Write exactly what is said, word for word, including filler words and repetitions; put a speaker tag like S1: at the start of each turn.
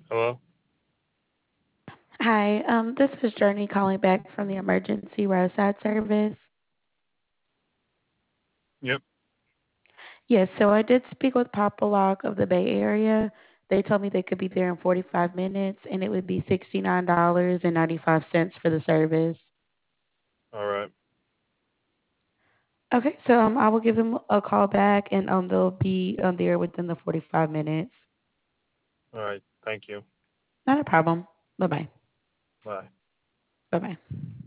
S1: Hello?
S2: Hi, um, this is Journey calling back from the emergency roadside service.
S1: Yep.
S2: Yes, so I did speak with Papa Lock of the Bay Area. They told me they could be there in forty-five minutes and it would be sixty-nine dollars and ninety-five cents for the service.
S1: All right.
S2: Okay, so um, I will give them a call back and um, they'll be um, there within the forty-five minutes.
S1: All right. Thank you.
S2: Not a problem. Bye bye.
S1: Bye.
S2: Bye bye.